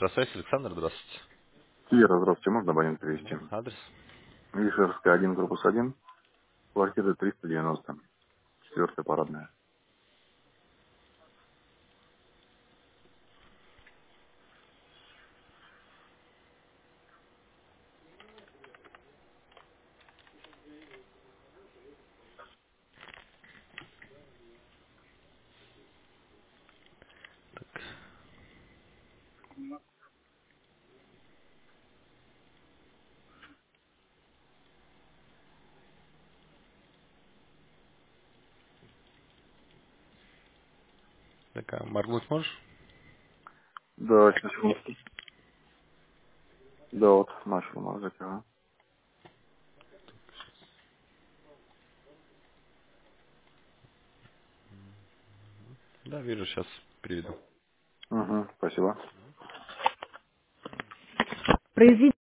Электросвязь, Александр, здравствуйте. Вера, здравствуйте, можно абонент Да, перевести? адрес. Вишерская, 1, корпус 1, квартира 390, 4 парадная. Такая, моргнуть можешь? Да, сейчас, секундочку. Да, вот, начал мазать, ага. Да, вижу, сейчас переведу. Угу, спасибо. Произведите